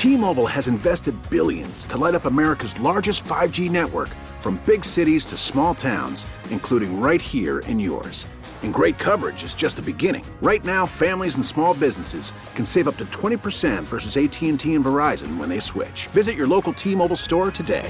T-Mobile has invested billions to light up America's largest 5G network, from big cities to small towns, including right here in yours. And great coverage is just the beginning. Right now, families and small businesses can save up to 20% versus AT&T and Verizon when they switch. Visit your local T-Mobile store today.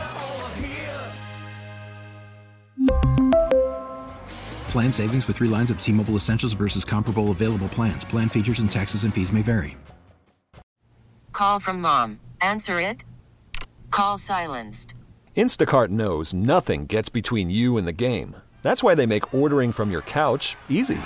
Plan savings with 3 lines of T-Mobile Essentials versus comparable available plans. Plan features and taxes and fees may vary. Call from mom. Answer it. Call silenced. Instacart knows nothing gets between you and the game. That's why they make ordering from your couch easy.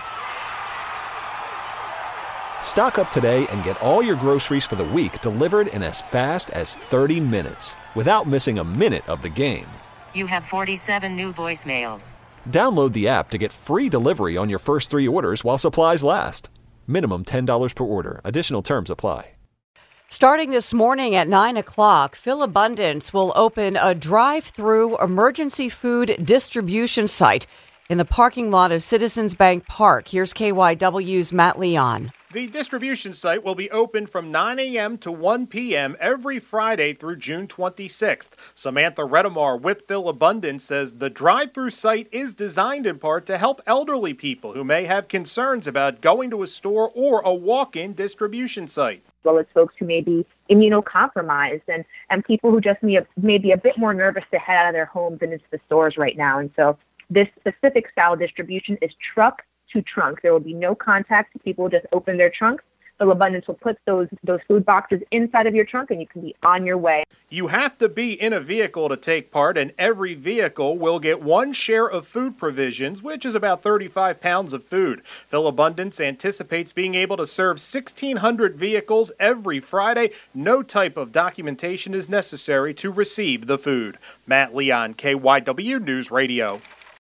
Stock up today and get all your groceries for the week delivered in as fast as 30 minutes without missing a minute of the game. You have 47 new voicemails. Download the app to get free delivery on your first 3 orders while supplies last. Minimum $10 per order. Additional terms apply. Starting this morning at 9 o'clock, Philabundance will open a drive-through emergency food distribution site in the parking lot of Citizens Bank Park. Here's KYW's Matt Leon. The distribution site will be open from 9 a.m. to 1 p.m. every Friday through June 26th. Samantha Redemar with Philabundance says the drive-through site is designed in part to help elderly people who may have concerns about going to a store or a walk-in distribution site. As well as folks who may be immunocompromised and people who just may be a bit more nervous to head out of their homes and into the stores right now. And so this specific style distribution is truck to trunk. There will be no contact. People will just open their trunks. Philabundance will put those food boxes inside of your trunk, and you can be on your way. You have to be in a vehicle to take part, and every vehicle will get 1 share of food provisions, which is about 35 pounds of food. Philabundance anticipates being able to serve 1,600 vehicles every Friday. No type of documentation is necessary to receive the food. Matt Leon, KYW News Radio.